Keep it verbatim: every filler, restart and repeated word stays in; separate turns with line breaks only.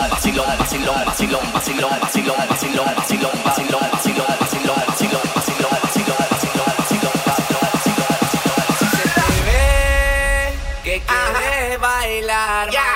vacilón, vacilón, vacilón, vacilón, vacilón, vacilón, vacilón, vacilón, vacilón, vacilón, vacilón, vacilón, vacilón, vacilón, vacilón, vacilón. Si se te ve que quieres bailar.